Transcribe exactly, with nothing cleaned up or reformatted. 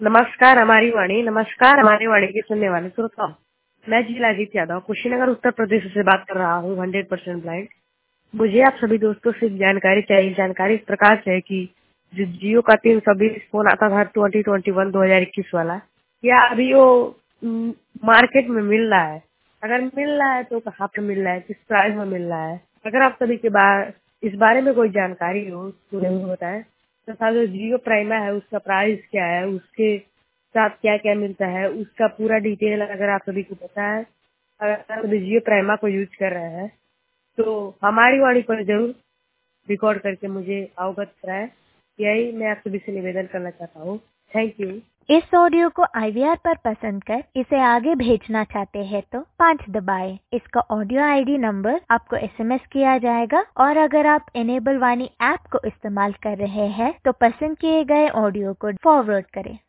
नमस्कार हमारी वाणी, नमस्कार हमारी वाणी के सुनने वाले श्रोताओं। मैं जिलाजीत यादव कुशीनगर उत्तर प्रदेश से बात कर रहा हूँ, हंड्रेड परसेंट ब्लाइंड। मुझे आप सभी दोस्तों से जानकारी चाहिए। जानकारी इस प्रकार से है कि जो जियो का तीन सौ बीस फोन आता था ट्वेंटी ट्वेंटी वन दो हजार इक्कीस वाला, क्या अभी वो म, मार्केट में मिल रहा है? अगर मिल रहा है तो कहाँ पे मिल रहा है, किस प्राइस में मिल रहा है? अगर आप सभी के बार इस बारे में कोई जानकारी हो तो जरूर बताएं। तथा जो जियो प्राइमा है उसका प्राइस क्या है, उसके साथ क्या क्या मिलता है, उसका पूरा डिटेल अगर आप सभी को पता है, अगर आप सभी जियो प्राइमा को यूज कर रहे हैं तो हमारी वाणी पर जरूर रिकॉर्ड करके मुझे अवगत कराएं। यही मैं आप सभी से निवेदन करना चाहता हूँ। Thank you. इस ऑडियो को आई वी आर पर पसंद कर इसे आगे भेजना चाहते हैं तो पाँच दबाएं। इसका ऑडियो आई डी नंबर आपको एस एम एस किया जाएगा और अगर आप इनेबल वाणी ऐप को इस्तेमाल कर रहे हैं तो पसंद किए गए ऑडियो को फॉरवर्ड करें।